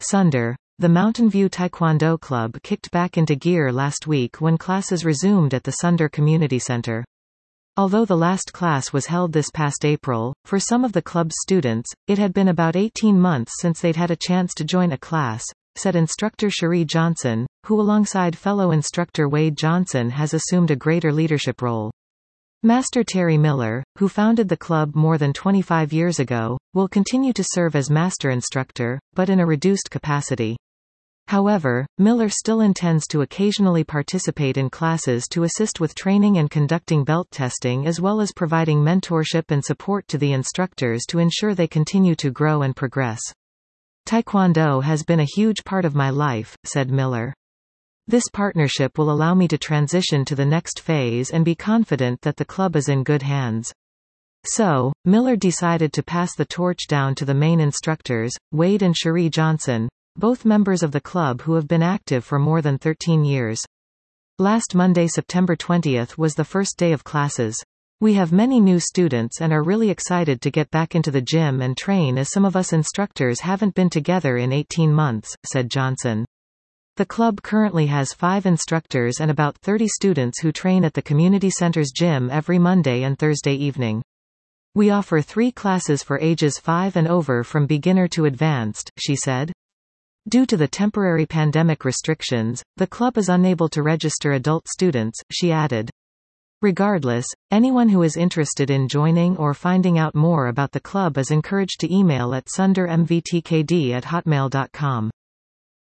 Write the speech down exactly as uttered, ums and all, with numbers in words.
Sunder. The Mountain View Taekwondo Club kicked back into gear last week when classes resumed at the Sunder Community Center. Although the last class was held this past April, for some of the club's students, it had been about eighteen months since they'd had a chance to join a class, said instructor Cherie Johnson, who alongside fellow instructor Wade Johnson has assumed a greater leadership role. Master Terry Miller, who founded the club more than twenty-five years ago, will continue to serve as master instructor, but in a reduced capacity. However, Miller still intends to occasionally participate in classes to assist with training and conducting belt testing, as well as providing mentorship and support to the instructors to ensure they continue to grow and progress. Taekwondo has been a huge part of my life, said Miller. This partnership will allow me to transition to the next phase and be confident that the club is in good hands. So, Miller decided to pass the torch down to the main instructors, Wade and Cherie Johnson, both members of the club who have been active for more than thirteen years. Last Monday, September twentieth, was the first day of classes. We have many new students and are really excited to get back into the gym and train, as some of us instructors haven't been together in eighteen months, said Johnson. The club currently has five instructors and about thirty students who train at the community center's gym every Monday and Thursday evening. We offer three classes for ages five and over from beginner to advanced, she said. Due to the temporary pandemic restrictions, the club is unable to register adult students, she added. Regardless, anyone who is interested in joining or finding out more about the club is encouraged to email at sundermvtkd at hotmail dot com.